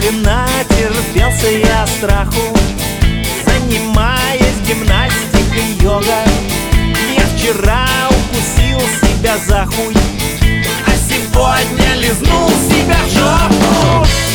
и натерпелся я страху, занимаясь гимнастикой, йога. Я вчера укусил себя за хуй, а сегодня лизнул себя в жопу.